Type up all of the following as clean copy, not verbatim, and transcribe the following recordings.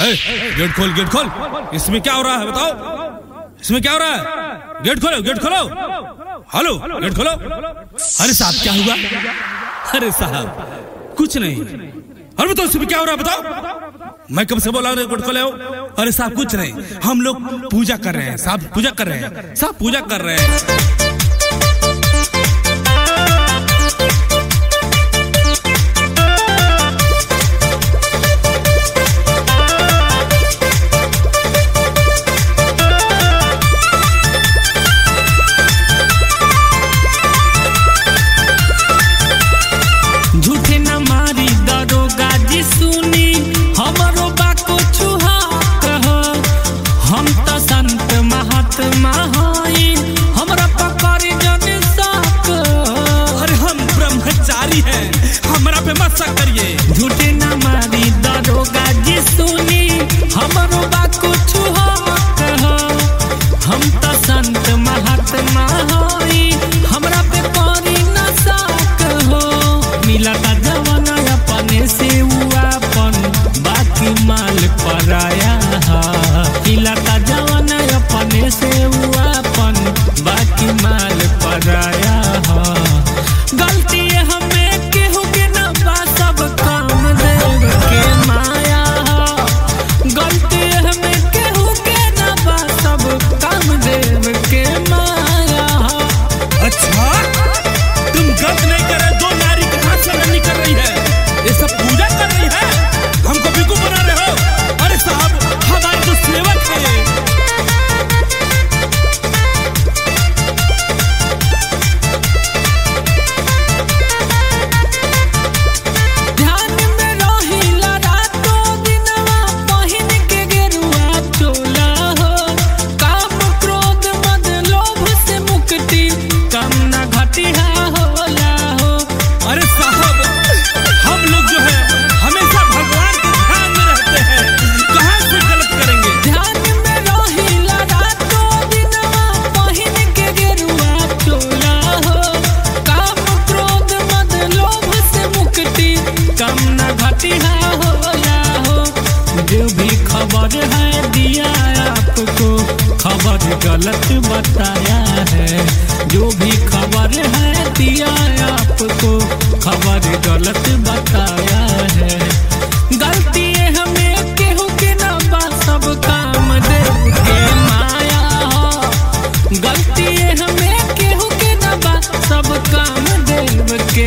Gate खोल gate खोल। इसमें क्या हो रहा है बताओ, इसमें क्या हो रहा है? गेट खोलो गेट खोलो। हेलो गेट खोलो। अरे साहब क्या हुआ? अरे साहब कुछ नहीं। अरे बताओ इसमें क्या हो रहा है बताओ। मैं कब से बोला रहा गेट खोले हो? अरे साहब कुछ नहीं, हम लोग पूजा कर रहे हैं साहब, पूजा कर रहे हैं साहब, पूजा कर रहे हैं। हमरा पे मत शक करिए। झूठे न मारी दरोगा जी सुनी, हमरो बात कुछ हो, हम तो संत महात्मा होई, हमरा पे करी न शक हो। मिला का जवाना अपने से अपन, बाकी माल पराया है। मिला का जवाना अपने से अपन, बाकी माल पराया है। गलती हमें जो भी खबर है दिया आपको, खबर गलत बताया है। जो भी खबर है दिया आपको, खबर गलत बताया है। गलती हमें केहू के ना बा, सब काम देव के माया हो। गलती हमें केहू के ना बा, सब काम देव के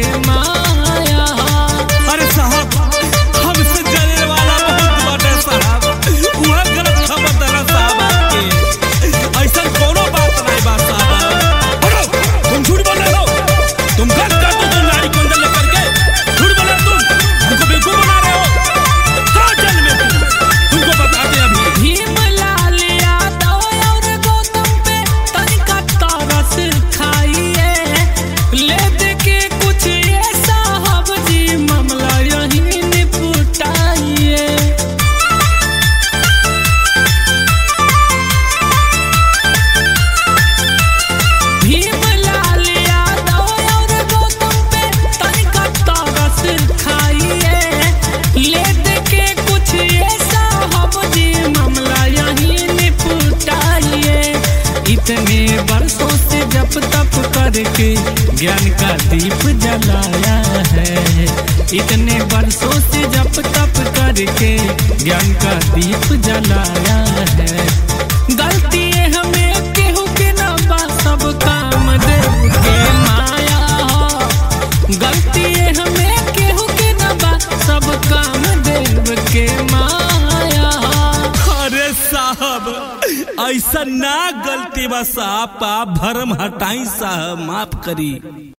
माया हो। अरे साहब हमसे जलने वाला बहुत बड़ा साहब, वह गलत खबर देना साहब आपके, ऐसा कोनो बात नहीं बात साहब। तुम झूठ बोल रहे हो, तुम गलत कर दो, तुम गाड़ी को अंदर लेकर के झूठ बोल रहे हो, तुम हमको बेवकूफ बना रहे हो। कहाँ जल में तुमको बताते अभी। भीमलाल यादव और गौतम पे तनिका तरस खाइए, ले दे के कुछ ऐसा हब जी, मामला यही निपटाइए। भीमलाल यादव और गौतम पे तनिका तरस खाइए, ले दे के कुछ ऐसा हब जी, मामला यही निपटाइए। इतने वर्षों से जप तप करके ज्ञान का दीप जलाया है। इतने वर्षों से जप तप करके ज्ञान का दीप जलाया है। गलती हमें केहू के ना बा, सब काम देव के माया हो। गलती हमें केहू के ना बा, सब काम देव के माया हो। अरे साहब ऐसा ना गलती बा साहब, आप भरम हटाई साहब, माफ करी।